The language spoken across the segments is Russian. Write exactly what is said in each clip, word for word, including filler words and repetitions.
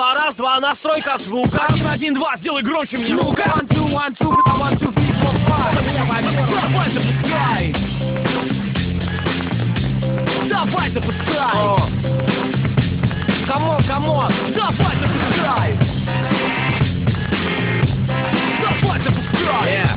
два, раз, два, настройка звука. Один, один, два, сделай громче мне. Ну-ка. One, two, one, two, one, two, three, four, five. Давай, запускай. Давай, запускай. Камон, камон. Давай, запускай. Давай, запускай. Yeah.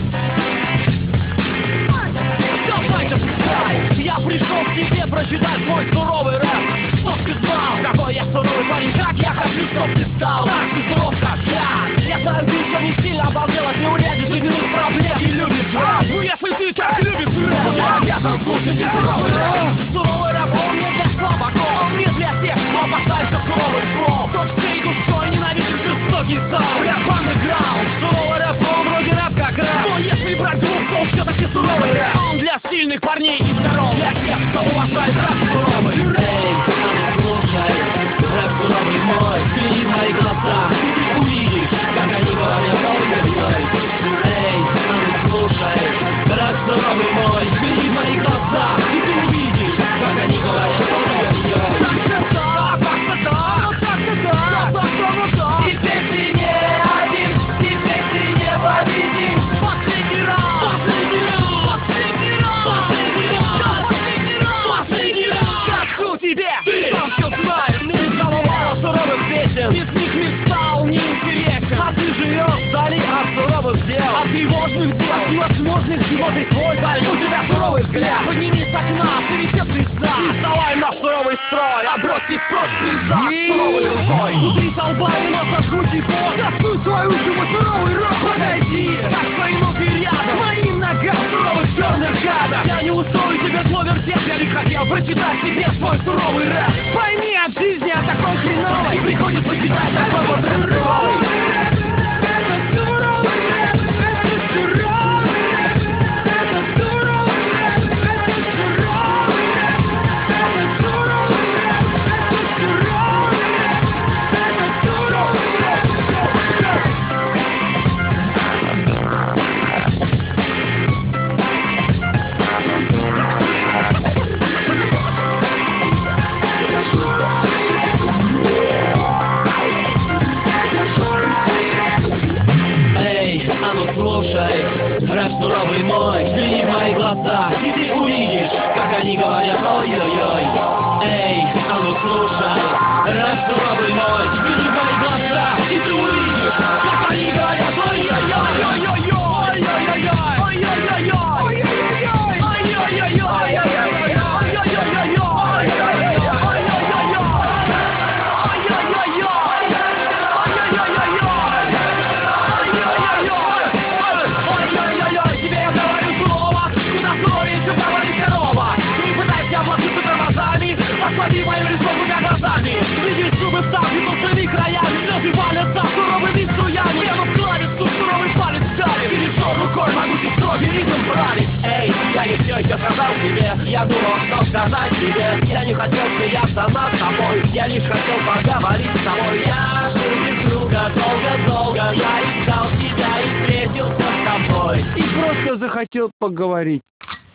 Давай, запускай. Я пришел к тебе прочитать свой суровый рэп. Чтоб ты знал, какой я суровый парень, как я хочу, чтоб ты стал так же суров, как я. Я знаю, ты еще не сильно обалдел от неурядиц, жизненных проблем и любишь рэп. Ну если ты так любишь рэп, то я обязан слушать и суровый рэп. Суровый рэп, он не для слабаков, он не для тех, кто опасается суровых слов, кто всей душой ненавидит жестокий саунд. Рэп андеграунд, суровый рэп, он вроде рэп как рэп, но если брать двух, то все-таки суровый рэп. Он для сильных парней и здоров, для тех, кто уважает рэп суровый. Эй, а ну слушай, рэп суровый мой, взгляни в мои глаза, и ты увидишь, как они говорят, ой-ой-ой. Эй, а ну слушай, рэп суровый мой, взгляни в мои глаза, и ты увидишь, как они говорят, ой-ой-ой. Так-то так, так-то так, так-то ну так. Теперь ты не один, теперь ты не победим. Последний раз, последний раз, последний раз, последний раз, последний раз, последний раз. Скажу тебе, ты сам все знаешь, ты стало мало суровых песен, без них мир стал неинтересен. А ты живешь вдали от суровых дел, от тревожных дел, от невозможных дел. Ты свой парень, у тебя суровый взгляд. Поднимись с окна, авторитет звезда, и вставай в наш суровый строй. Отбросьте прочь пейзаж суровой рукой. Внутри со лба и носа жгучий пот. Засунь свою уши в суровый рот. Подойди, как свои ноги рядом, к моим ногам суровых черных гадов. Я не устрою тебе зло вертеть, я лишь хотел прочитать тебе свой суровый рэп. Пойми, от жизни, от такой хреновой приходится читать такой вот рэп суровый. Это суровый рэп, это суровый рэп, это суровый рэп, это суровый рэп, это суровый рэп, это суровый рэп, это суровый рэп. Эй, а ну слушай, рэп суровый мой, взгляни в мои глаза, и ты увидишь, как они говорят, ой-ой-ой. Эй, а ну слушай, рэп суровый мой, взгляни в мои глаза, и ты увидишь, как они говорят, ой-ой-ой, ой-ой-ой, ой-ой-ой, ой-ой-ой, ой-ой-ой, ой-ой-ой. Посмотри мою лицо двумя глазами. Видишь зубы вставки толстыми краями, слезы валятся суровыми струями. Прямо в клавишу суровый палец давит. Перешел рукой, могучий строгий ритм правит. Эй, я не все еще сказал тебе. Я думал, что сказать тебе. Я не хотел смеяться над тобой, я лишь хотел поговорить с тобой. Я жил без друга долго-долго, я искал тебя и встретился с тобой. И просто захотел поговорить.